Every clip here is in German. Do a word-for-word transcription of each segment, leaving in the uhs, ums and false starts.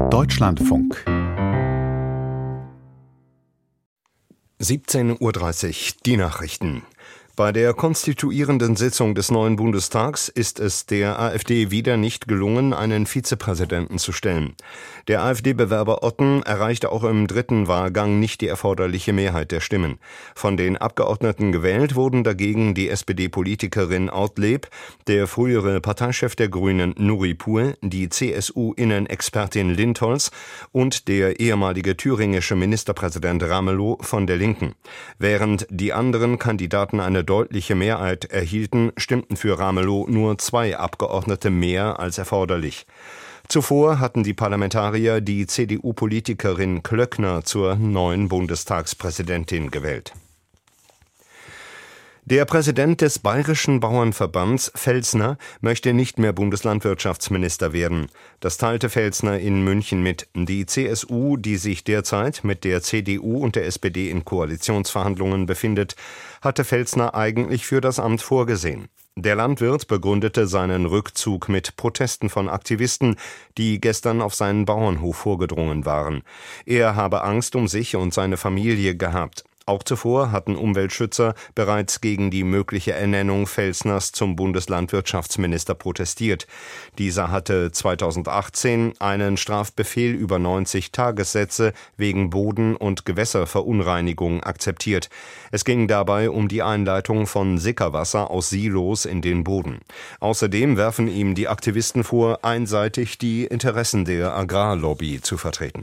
Deutschlandfunk. siebzehn Uhr dreißig, die Nachrichten. Bei der konstituierenden Sitzung des neuen Bundestags ist es der AfD wieder nicht gelungen, einen Vizepräsidenten zu stellen. Der AfD-Bewerber Otten erreichte auch im dritten Wahlgang nicht die erforderliche Mehrheit der Stimmen. Von den Abgeordneten gewählt wurden dagegen die S P D-Politikerin Ortleb, der frühere Parteichef der Grünen Nuripur, die C S U-Innenexpertin Lindholz und der ehemalige thüringische Ministerpräsident Ramelow von der Linken. Während die anderen Kandidaten eine deutliche Mehrheit erhielten, stimmten für Ramelow nur zwei Abgeordnete mehr als erforderlich. Zuvor hatten die Parlamentarier die C D U-Politikerin Klöckner zur neuen Bundestagspräsidentin gewählt. Der Präsident des Bayerischen Bauernverbands, Felsner, möchte nicht mehr Bundeslandwirtschaftsminister werden. Das teilte Felsner in München mit. Die C S U, die sich derzeit mit der C D U und der S P D in Koalitionsverhandlungen befindet, hatte Felsner eigentlich für das Amt vorgesehen. Der Landwirt begründete seinen Rückzug mit Protesten von Aktivisten, die gestern auf seinen Bauernhof vorgedrungen waren. Er habe Angst um sich und seine Familie gehabt. Auch zuvor hatten Umweltschützer bereits gegen die mögliche Ernennung Felsners zum Bundeslandwirtschaftsminister protestiert. Dieser hatte zweitausendachtzehn einen Strafbefehl über neunzig Tagessätze wegen Boden- und Gewässerverunreinigung akzeptiert. Es ging dabei um die Einleitung von Sickerwasser aus Silos in den Boden. Außerdem werfen ihm die Aktivisten vor, einseitig die Interessen der Agrarlobby zu vertreten.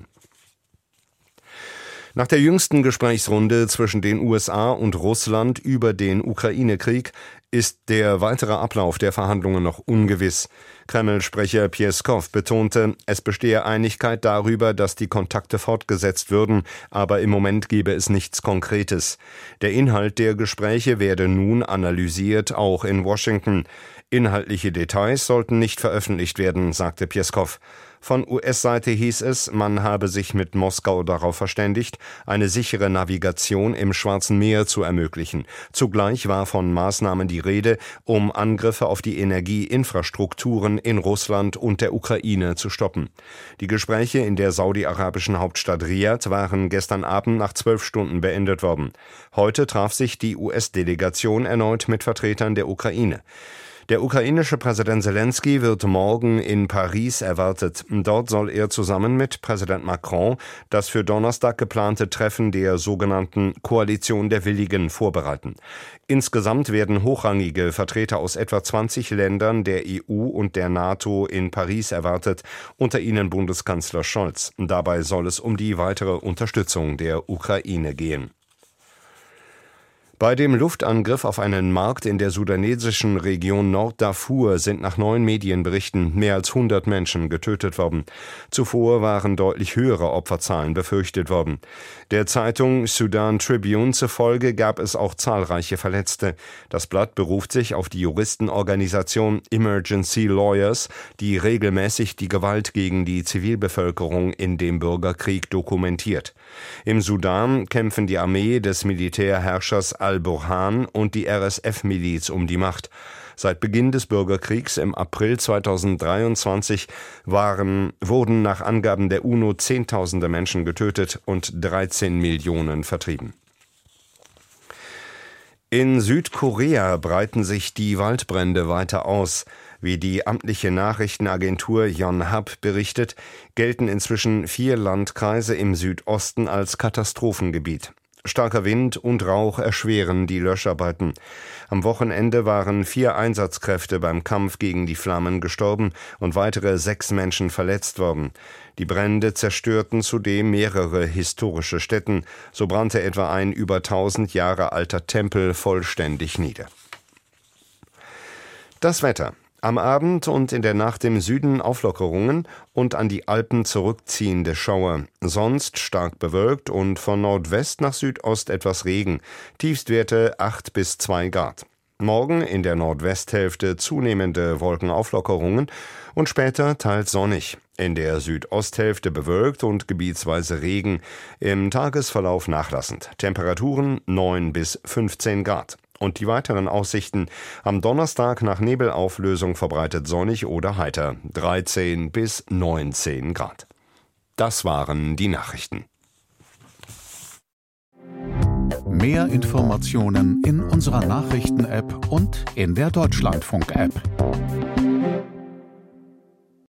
Nach der jüngsten Gesprächsrunde zwischen den U S A und Russland über den Ukraine-Krieg ist der weitere Ablauf der Verhandlungen noch ungewiss. Kreml-Sprecher Pjeskow betonte, es bestehe Einigkeit darüber, dass die Kontakte fortgesetzt würden, aber im Moment gebe es nichts Konkretes. Der Inhalt der Gespräche werde nun analysiert, auch in Washington. Inhaltliche Details sollten nicht veröffentlicht werden, sagte Pjeskow. Von U S-Seite hieß es, man habe sich mit Moskau darauf verständigt, eine sichere Navigation im Schwarzen Meer zu ermöglichen. Zugleich war von Maßnahmen die Rede, um Angriffe auf die Energieinfrastrukturen in Russland und der Ukraine zu stoppen. Die Gespräche in der saudi-arabischen Hauptstadt Riad waren gestern Abend nach zwölf Stunden beendet worden. Heute traf sich die U S-Delegation erneut mit Vertretern der Ukraine. Der ukrainische Präsident Zelensky wird morgen in Paris erwartet. Dort soll er zusammen mit Präsident Macron das für Donnerstag geplante Treffen der sogenannten Koalition der Willigen vorbereiten. Insgesamt werden hochrangige Vertreter aus etwa zwanzig Ländern der E U und der NATO in Paris erwartet, unter ihnen Bundeskanzler Scholz. Dabei soll es um die weitere Unterstützung der Ukraine gehen. Bei dem Luftangriff auf einen Markt in der sudanesischen Region Nord-Darfur sind nach neuen Medienberichten mehr als hundert Menschen getötet worden. Zuvor waren deutlich höhere Opferzahlen befürchtet worden. Der Zeitung Sudan Tribune zufolge gab es auch zahlreiche Verletzte. Das Blatt beruft sich auf die Juristenorganisation Emergency Lawyers, die regelmäßig die Gewalt gegen die Zivilbevölkerung in dem Bürgerkrieg dokumentiert. Im Sudan kämpfen die Armee des Militärherrschers al-Burhan und die R S F-Miliz um die Macht. Seit Beginn des Bürgerkriegs im April zweitausenddreiundzwanzig waren, wurden nach Angaben der UNO Zehntausende Menschen getötet und dreizehn Millionen vertrieben. In Südkorea breiten sich die Waldbrände weiter aus. Wie die amtliche Nachrichtenagentur Yonhap berichtet, gelten inzwischen vier Landkreise im Südosten als Katastrophengebiet. Starker Wind und Rauch erschweren die Löscharbeiten. Am Wochenende waren vier Einsatzkräfte beim Kampf gegen die Flammen gestorben und weitere sechs Menschen verletzt worden. Die Brände zerstörten zudem mehrere historische Stätten. So brannte etwa ein über tausend Jahre alter Tempel vollständig nieder. Das Wetter. Am Abend und in der Nacht im Süden Auflockerungen und an die Alpen zurückziehende Schauer. Sonst stark bewölkt und von Nordwest nach Südost etwas Regen. Tiefstwerte acht bis zwei Grad. Morgen in der Nordwesthälfte zunehmende Wolkenauflockerungen und später teils sonnig. In der Südosthälfte bewölkt und gebietsweise Regen. Im Tagesverlauf nachlassend. Temperaturen neun bis fünfzehn Grad. Und die weiteren Aussichten: am Donnerstag nach Nebelauflösung verbreitet sonnig oder heiter, dreizehn bis neunzehn Grad. Das waren die Nachrichten. Mehr Informationen in unserer Nachrichten-App und in der Deutschlandfunk-App.